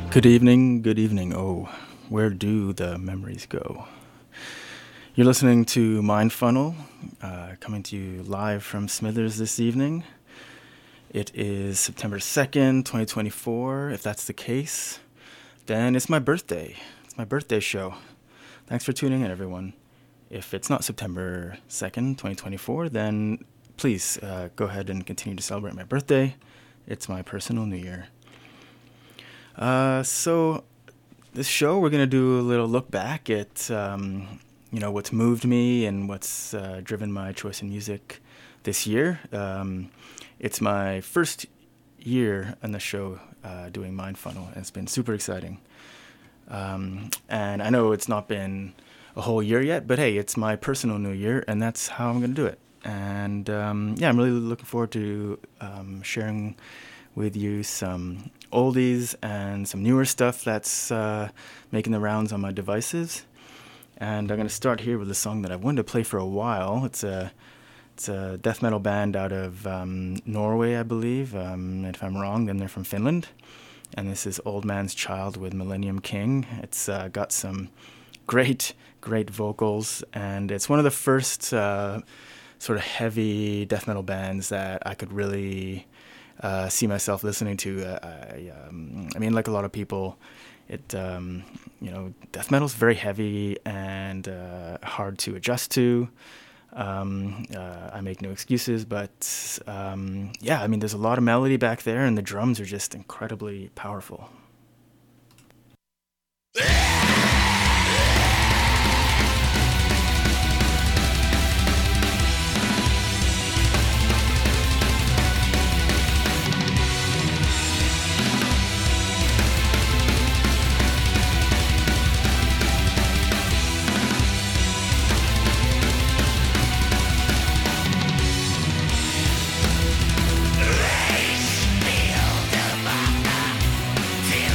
Good evening, good evening. Oh, where do the memories go? You're listening to Mind Funnel, coming to you live from Smithers this evening. It is September 2nd, 2024. If that's the case, then it's my birthday. It's my birthday show. Thanks for tuning in, everyone. If it's not September 2nd, 2024, then please go ahead and continue to celebrate my birthday. It's my personal New Year. So this show, we're going to do a little look back at, what's moved me and what's driven my choice in music this year. It's my first year on the show doing Mind Funnel, and it's been super exciting. And I know it's not been a whole year yet, but hey, it's my personal New Year, and that's how I'm going to do it. And I'm really looking forward to sharing with you some oldies and some newer stuff that's making the rounds on my devices. And I'm going to start here with a song that I've wanted to play for a while. It's a death metal band out of Norway, I believe. And if I'm wrong, then they're from Finland. And this is Old Man's Child with Millennium King. It's got some great vocals, and it's one of the first sort of heavy death metal bands that I could really see myself listening to. I mean, like a lot of people, death metal is very heavy and hard to adjust to. I make no excuses, but there's a lot of melody back there, and the drums are just incredibly powerful. Feel the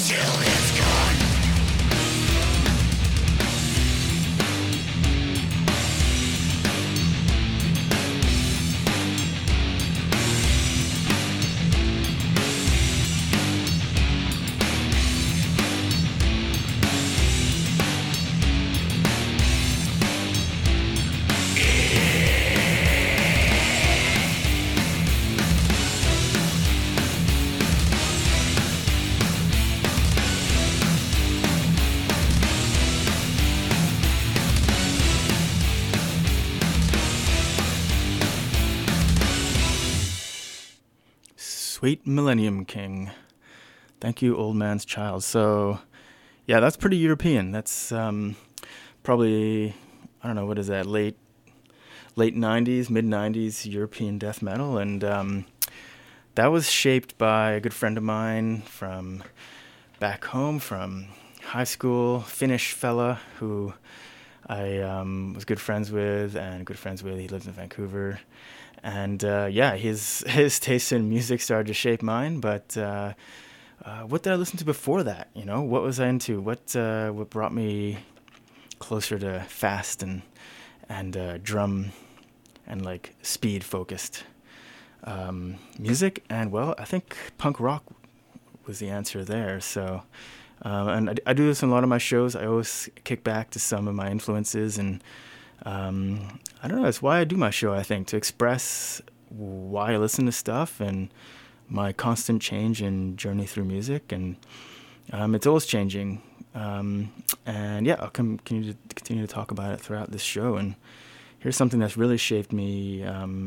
Sweet Millennium King. Thank you, Old Man's Child. So, yeah, that's pretty European. That's probably, I don't know, what is that, late 90s, mid 90s European death metal. And that was shaped by a good friend of mine from back home, from high school, Finnish fella who I was good friends with. He lives in Vancouver. And his taste in music started to shape mine. But what did I listen to before that? You know, what was I into? What brought me closer to fast and drum and like speed focused music? And well, I think punk rock was the answer there. So, and I do this in a lot of my shows. I always kick back to some of my influences and. I don't know, it's why I do my show, I think, to express why I listen to stuff and my constant change and journey through music. And it's always changing. And yeah, I'll continue to talk about it throughout this show. And here's something that's really shaped me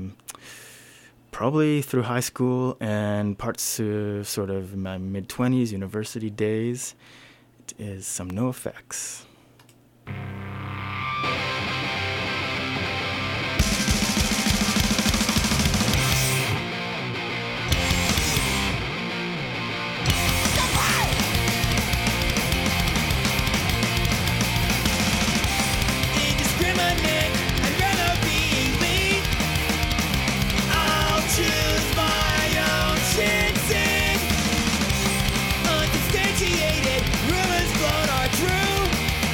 probably through high school and parts of sort of my mid-20s, university days. It is some NoFX. Rumors blown are true.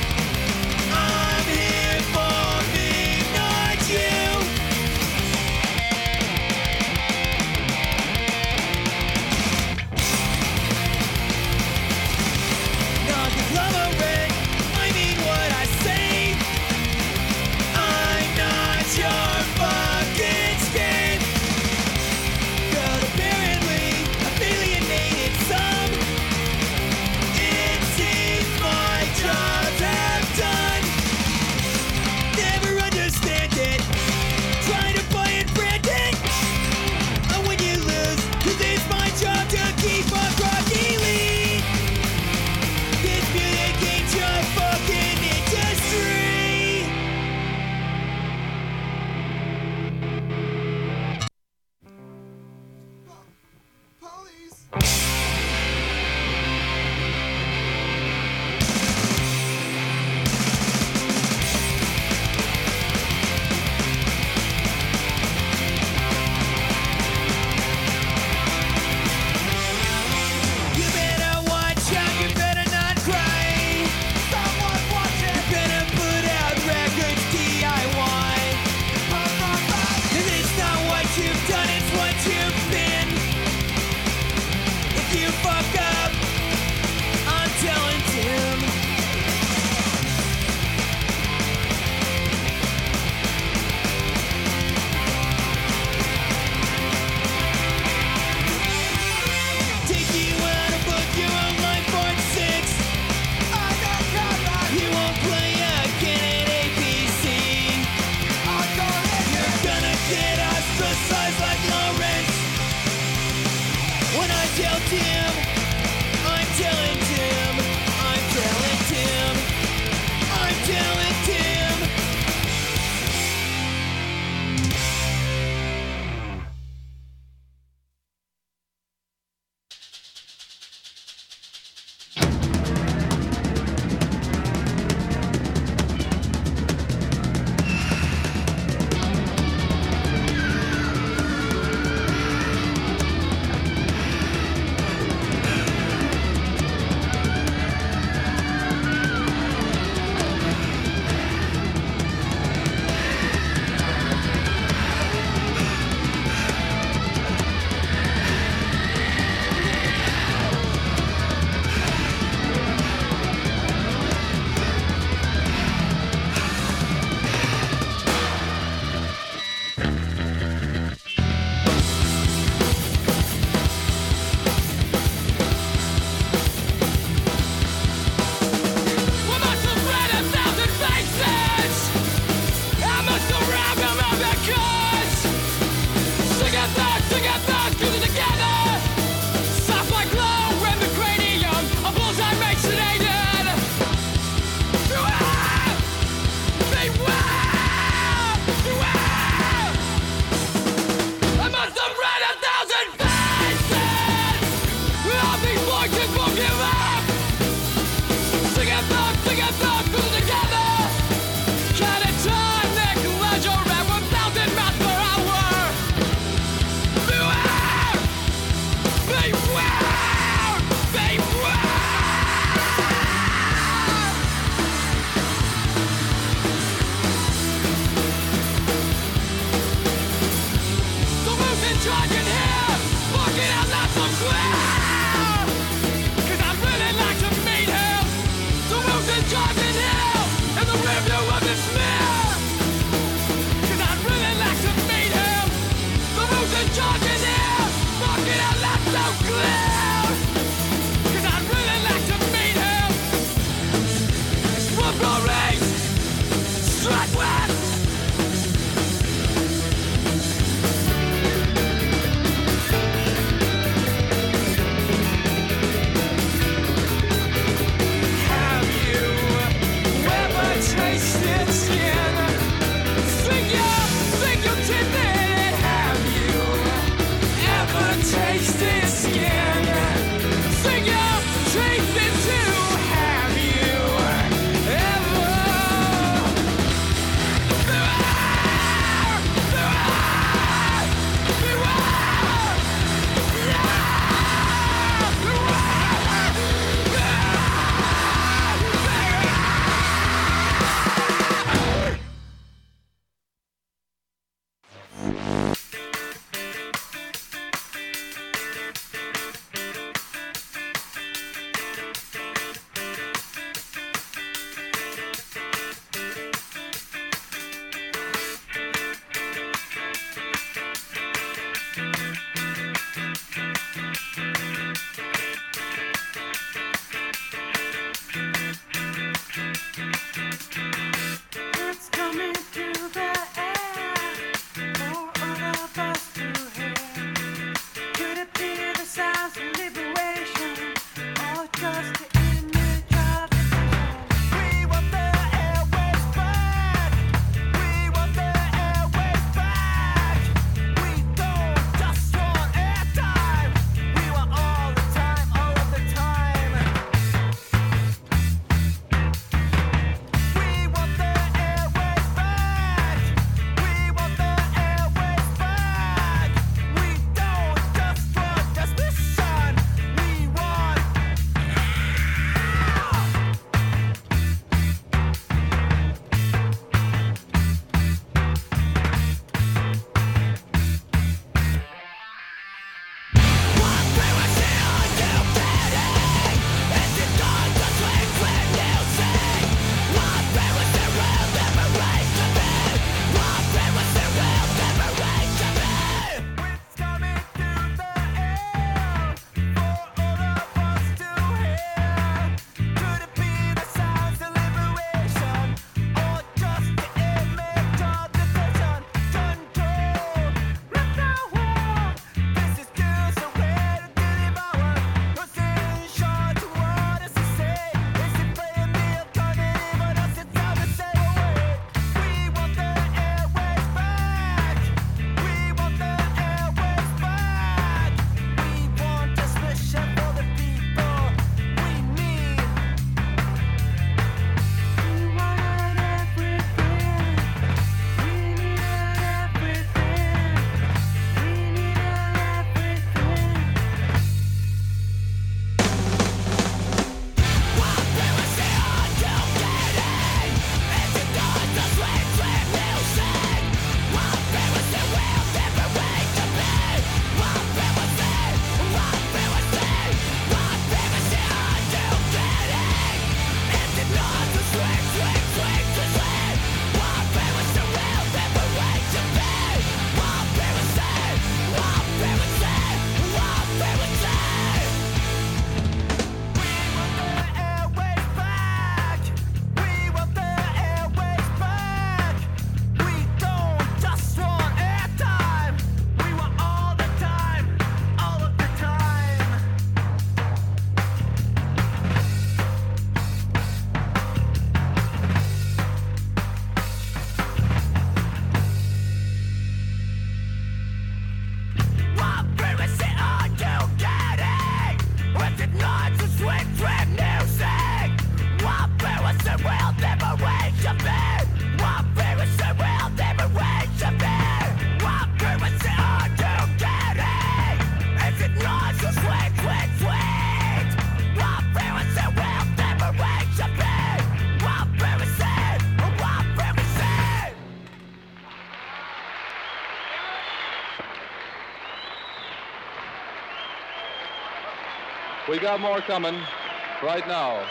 we got more coming right now.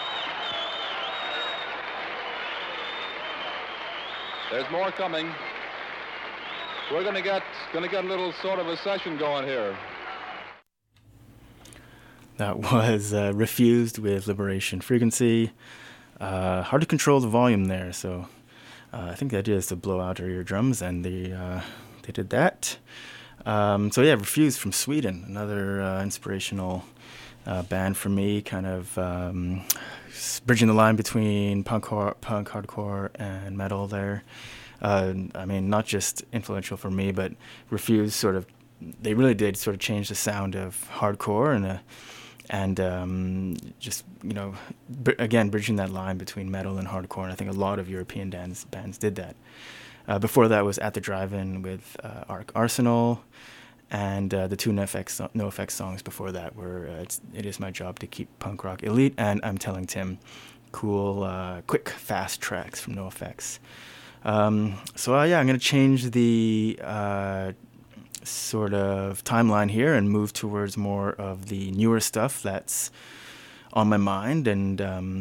There's more coming. We're gonna get a little sort of a session going here. That was Refused with Liberation Frequency. Hard to control the volume there, so I think the idea is to blow out our eardrums, and they did that. So yeah, Refused from Sweden, another inspirational band for me, kind of bridging the line between punk, hardcore, and metal there. I mean, not just influential for me, but Refused they really did sort of change the sound of hardcore and just, again, bridging that line between metal and hardcore. And I think a lot of European bands did that. Before that was At the Drive-In with Arsenal, and the two NoFX songs before that were It Is My Job to Keep Punk Rock Elite and I'm Telling Tim. Cool, quick, fast tracks from NoFX. So I'm going to change the sort of timeline here and move towards more of the newer stuff that's on my mind and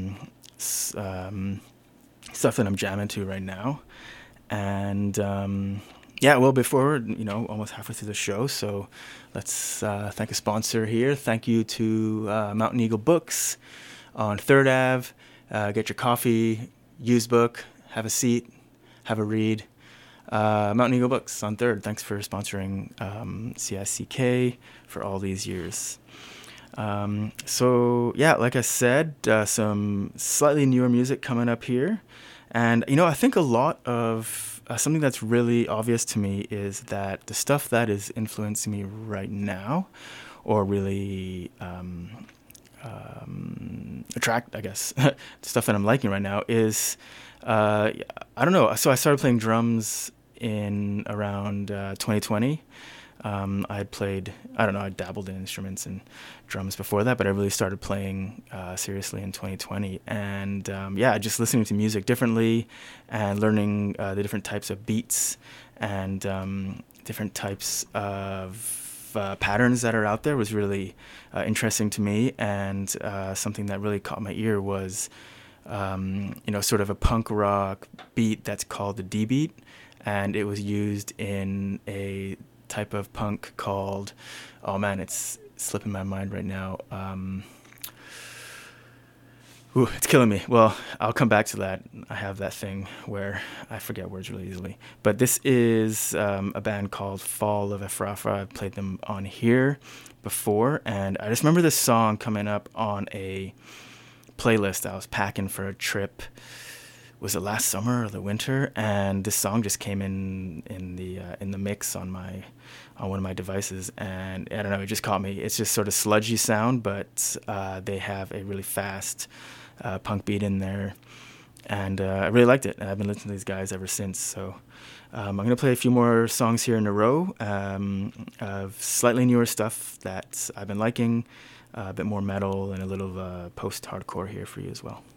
stuff that I'm jamming to right now. And before, almost halfway through the show, so let's thank a sponsor here. Thank you to Mountain Eagle Books on 3rd Ave. Get your coffee, used book, have a seat, have a read. Mountain Eagle Books on 3rd. Thanks for sponsoring CICK for all these years. Like I said, some slightly newer music coming up here. And, I think a lot of something that's really obvious to me is that the stuff that is influencing me right now, or really attract, I guess, the stuff that I'm liking right now is, I don't know. So I started playing drums in around 2020. I dabbled in instruments and drums before that, but I really started playing seriously in 2020. And just listening to music differently and learning the different types of beats and different types of patterns that are out there was really interesting to me. And something that really caught my ear was, sort of a punk rock beat that's called the D beat. And it was used in a type of punk called, oh man, it's slipping my mind right now. It's killing me. Well, I'll come back to that. I have that thing where I forget words really easily. But this is a band called Fall of Efrafa. I've played them on here before, and I just remember this song coming up on a playlist I was packing for a trip. Was it last summer or the winter? And this song just came in the mix on one of my devices, and I don't know, it just caught me. It's just sort of sludgy sound, but they have a really fast punk beat in there, and I really liked it. And I've been listening to these guys ever since. So I'm gonna play a few more songs here in a row of slightly newer stuff that I've been liking, a bit more metal and a little post-hardcore here for you as well.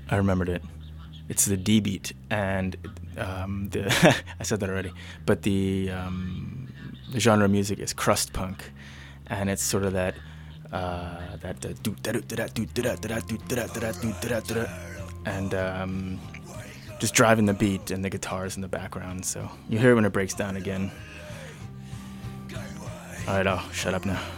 I remembered it. It's the D beat, and the I said that already. But the genre of music is crust punk, and it's sort of that and just driving the beat and the guitars in the background. So you hear it when it breaks down again. All right, I'll shut up now.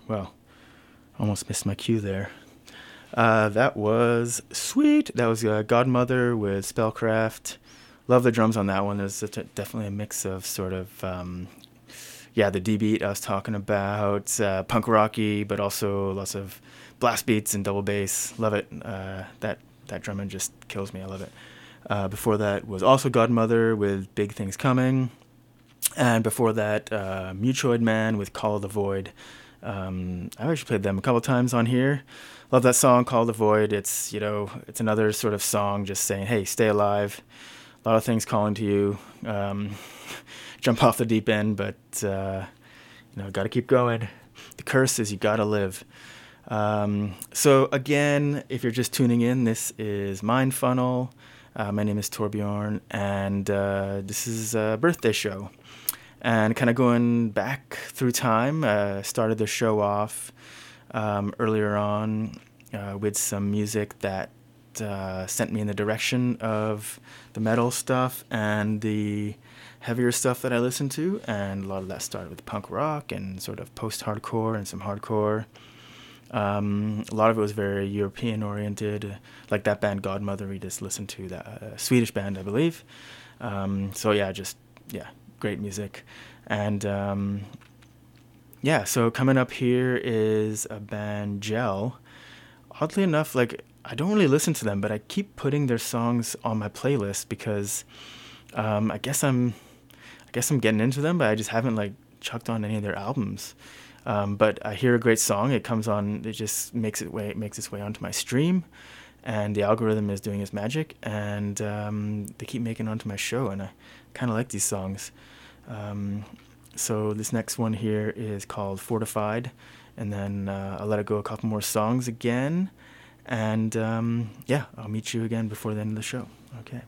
Well, almost missed my cue there. That was sweet. That was Godmother with Spellcraft. Love the drums on that one. There's definitely a mix of sort of, the D beat I was talking about, punk rocky, but also lots of blast beats and double bass. Love it. That drumming just kills me. I love it. Before that was also Godmother with Big Things Coming. And before that, Mutoid Man with Call of the Void. I've actually played them a couple times on here. Love that song, Call of the Void. It's another sort of song just saying, hey, stay alive. A lot of things calling to you. Jump off the deep end, but, got to keep going. The curse is you got to live. So again, if you're just tuning in, this is Mind Funnel. My name is Torbjorn, and this is a birthday show. And kind of going back through time, started the show off earlier on with some music that sent me in the direction of the metal stuff and the heavier stuff that I listened to. And a lot of that started with punk rock and sort of post-hardcore and some hardcore. A lot of it was very European-oriented, like that band Godmother we just listened to, that Swedish band, I believe. Great music. And so coming up here is a band, Gel. Oddly enough, I don't really listen to them, but I keep putting their songs on my playlist because I guess I'm getting into them, but I just haven't chucked on any of their albums. But I hear a great song, it comes on, it just makes its way onto my stream, and the algorithm is doing its magic, and they keep making it onto my show, and I kind of like these songs. So this next one here is called Fortified, and then I'll let it go a couple more songs again, and I'll meet you again before the end of the show. Okay.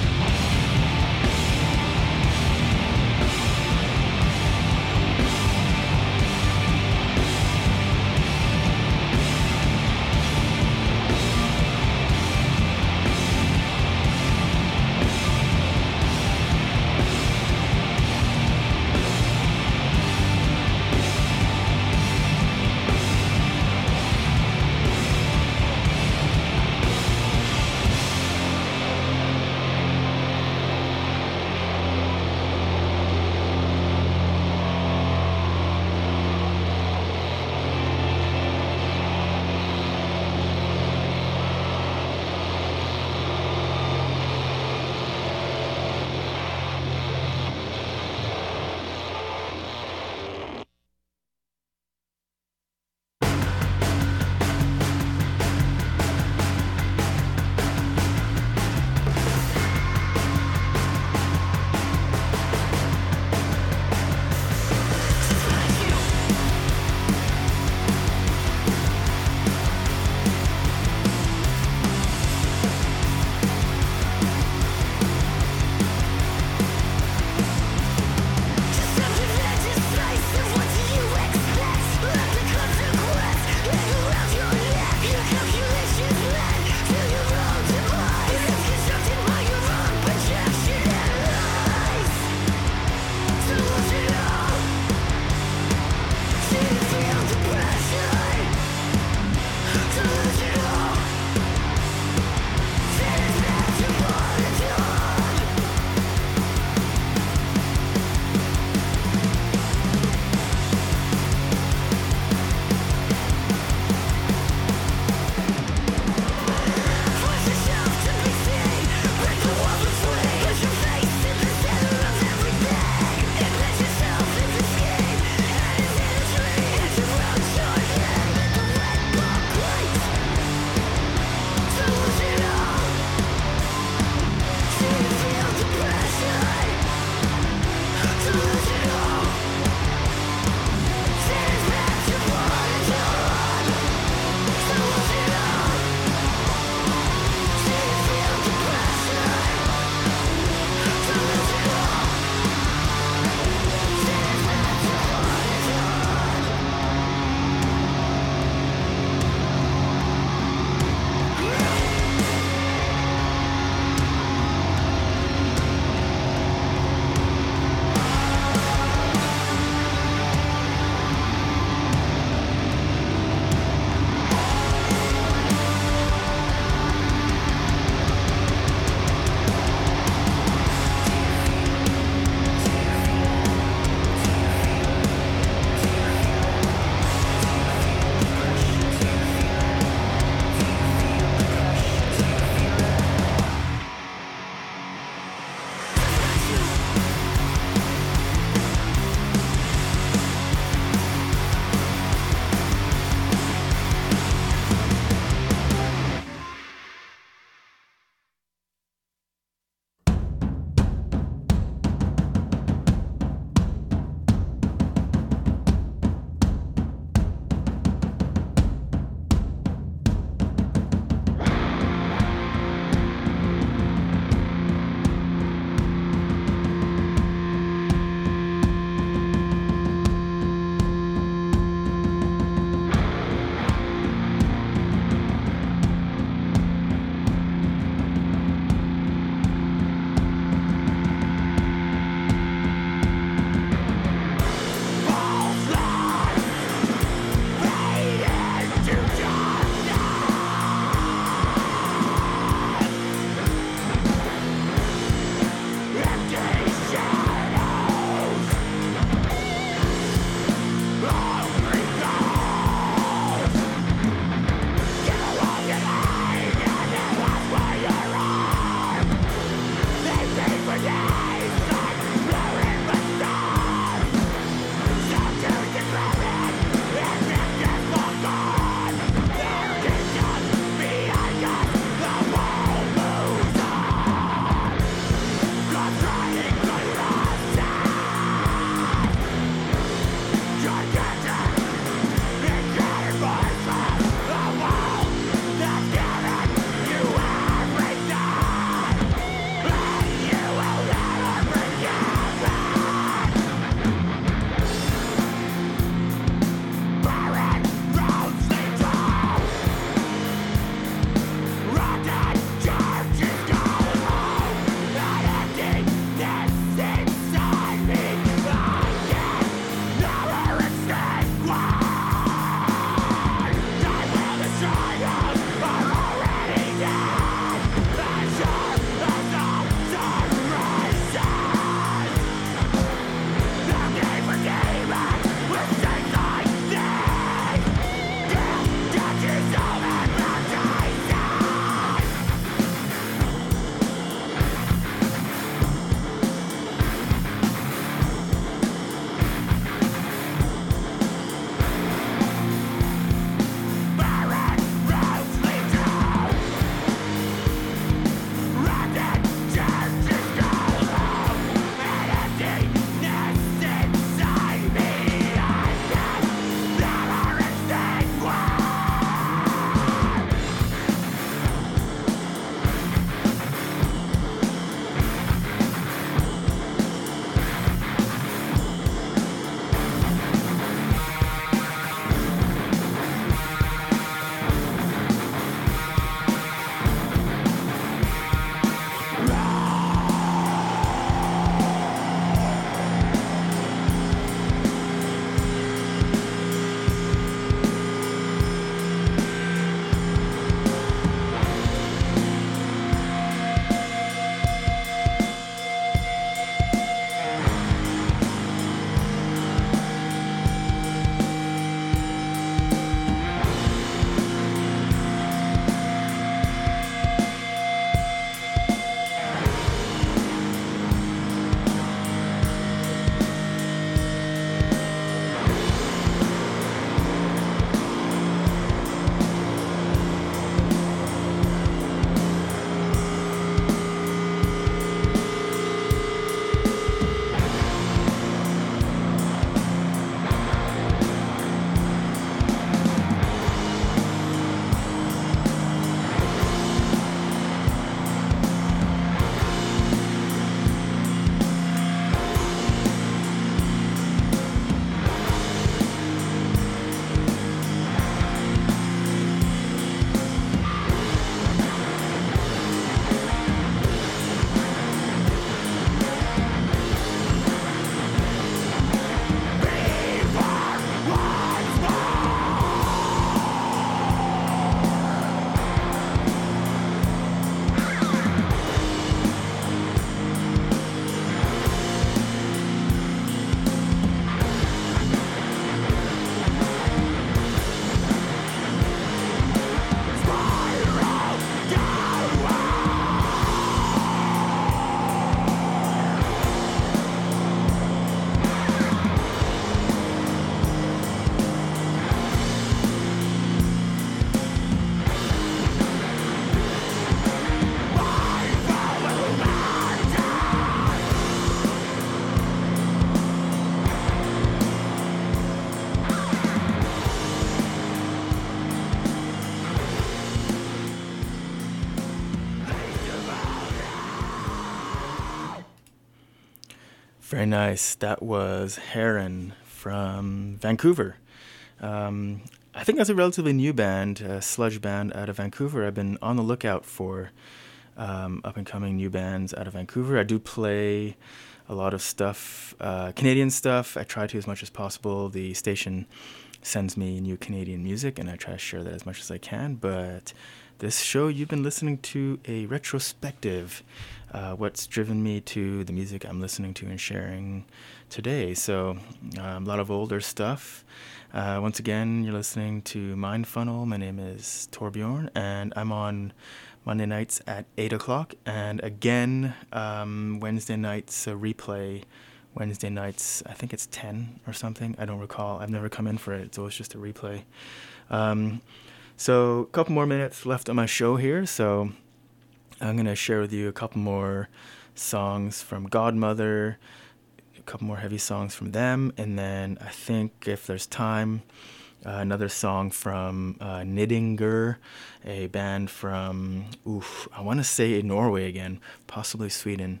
Very nice. That was Heron from Vancouver. I think that's a relatively new band, a sludge band out of Vancouver. I've been on the lookout for up-and-coming new bands out of Vancouver. I do play a lot of stuff, Canadian stuff. I try to as much as possible. The station sends me new Canadian music, and I try to share that as much as I can. But this show, you've been listening to a retrospective, what's driven me to the music I'm listening to and sharing today. So a lot of older stuff. Once again, you're listening to Mind Funnel. My name is Torbjorn, and I'm on Monday nights at 8 o'clock. And again, Wednesday nights, a replay. Wednesday nights, I think it's 10 or something. I don't recall. I've never come in for it, so it's just a replay. So a couple more minutes left on my show here, so I'm going to share with you a couple more songs from Godmother, a couple more heavy songs from them, and then I think if there's time, another song from Niddinger, a band from, I want to say Norway again, possibly Sweden.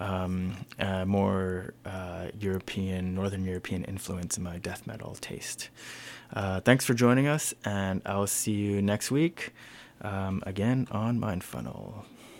More European, Northern European influence in my death metal taste. Thanks for joining us, and I'll see you next week, again on Mind Funnel.